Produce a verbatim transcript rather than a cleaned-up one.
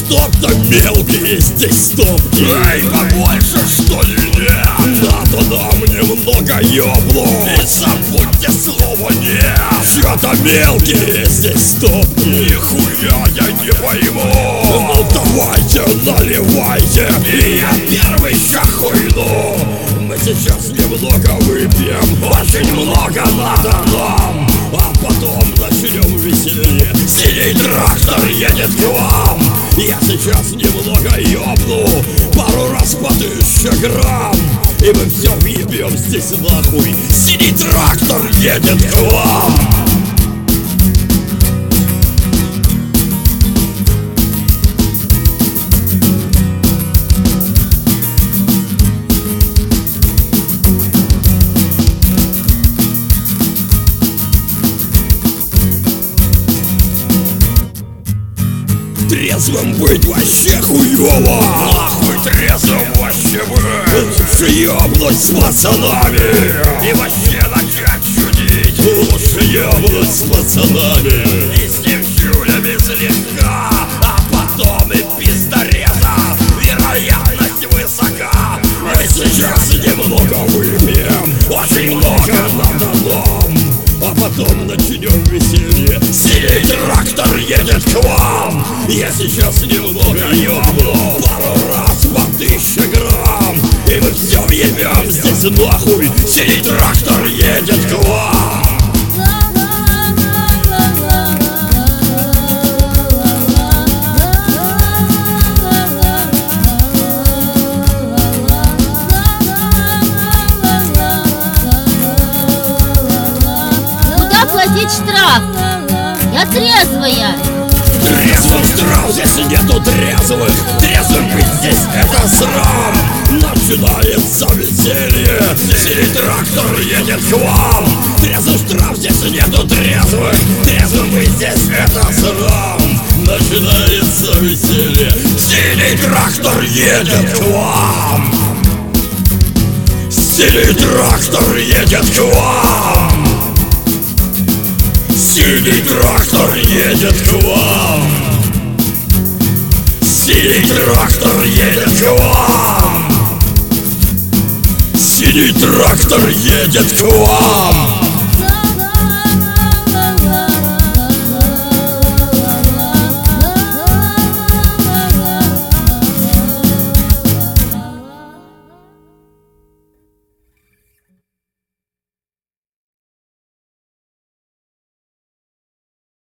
стоп-то мелкие здесь стопки. Эй, побольше что ли нет? Надо нам немного ёблу. И забудьте слово нет. Чё-то мелкие здесь стопки. Нихуя я не пойму. Ну давайте, наливайте. И я первый шахуйну. Мы сейчас немного выпьем. Очень много надо нам. А потом начнем веселье. Синий трактор едет к вам. Я сейчас немного ёбну. Пару раз по тысяче грамм. И мы все въебем здесь нахуй. Синий трактор едет к вам. Трезвым быть вообще хуёво. Нахуй трезвым вообще быть. Лучше ёбнуть с пацанами. И вообще начать чудить. Лучше ёбнуть с пацанами. И с девчулями слегка. А потом и пиздореза. Вероятность высока. Мы сейчас немного выпьем. Очень много надо нам. А потом начнем веселье. Синий трактор едет к вам. Я сейчас немного ёбну. Пару раз по тысяче грамм. И мы все ебем здесь нахуй. Синий трактор едет к вам. Куда платить штраф? Я трезвая. Трезвым штраф, здесь нету трезвых. Трезвым быть здесь это срам. Начинается веселье. Синий трактор едет к вам. Трезвый штраф, здесь нету трезвых. Трезвым быть здесь это срам. Начинается веселье. Синий трактор едет к вам. Синий трактор едет к вам. Синий трактор едет к вам. Синий трактор едет к вам. Синий трактор едет к вам.